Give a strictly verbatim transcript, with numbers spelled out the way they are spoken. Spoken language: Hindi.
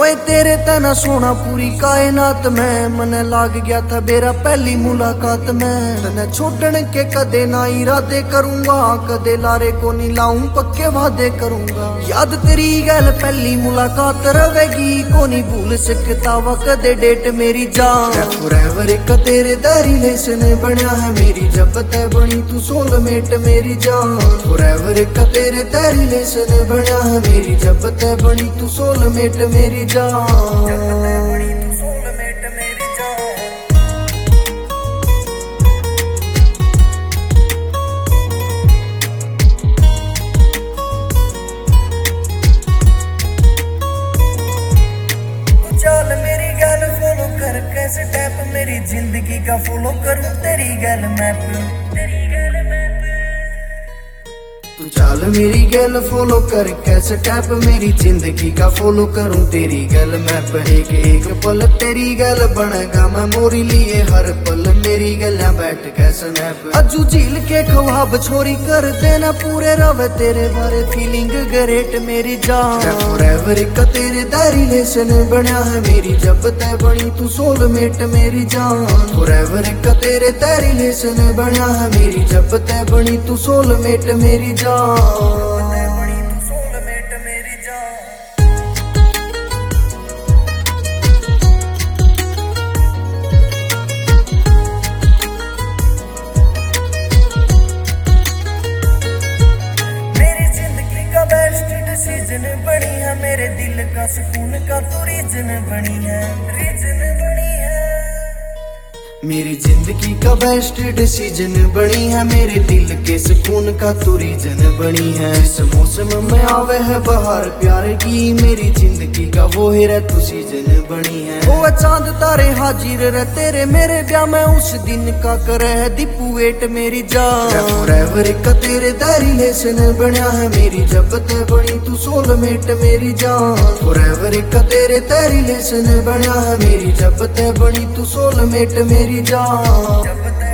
ओए तेरे तना सोना पूरी कायनात में मने लाग गया था बेरा पहली मुलाकात में। तने छोड़ने के कदे ना इरादे करूंगा, कदे लारे को नहीं लाऊं पक्के वादे करूंगा। याद तेरी गल पहली मुलाकात रवेगी, को नहीं भूल सकता वा कदे डेट मेरी जान। फॉरएवर एक तेरे दारी लेसन बनया है मेरी, जब तय बनी तू सोलमेट मेरी जान। फॉरएवर एक तेरे दारी लेसन बनया है मेरी, जब तय बनी तू सोलमेट मेरी जान। चल मेरी गल फॉलो कर, कैसे टैप मेरी जिंदगी का फॉलो करूं तेरी गल मैप, तेरी गल मैप। तू चाल मेरी गल फॉलो कर, कैसे टैप मेरी जिंदगी का फॉलो करूं तेरी गल मैप। एक एक पल तेरी गल बनेगा मेमोरी लिए हर पल मेरी गल्ला बैठ के स्नैप। अजू झील के ख्वाब छोरी कर देना पूरे रवे तेरे बारे फीलिंग ग्रेट मेरी जान। फॉरएवर एक तेरे दारी लेसन बनया है मेरी, जब तय बनी तू सोलमेट मेरी जान। फॉरएवर एक तेरे दारी लेसन बनया है मेरी, जब तय बनी तू सोलमेट मेरी जान। सीजन बनी है मेरे दिल का सुकून का तू रीजन बनी है, रीजन बनी है। मेरी जिंदगी का बेस्ट डिसीजन बनी है, मेरे दिल के सुकून का तू रीजन बनी है। इस मौसम में आवे है बहार प्यार की, मेरी जिंदगी का वो है तू सीजन बनी है। वो चांद तारे हाजिर रह तेरे मेरे ब्याह में, उस दिन का करे है दीपू वेट मेरी जान। फॉरएवर एक तेरे दारी लेसन बनया है मेरी, जब तय बनी तू सोलमेट मेरी जान। फॉरएवर एक तेरे दारी लेसन बनया है मेरी, जब तय बनी तू सोलमेट मेरी जान।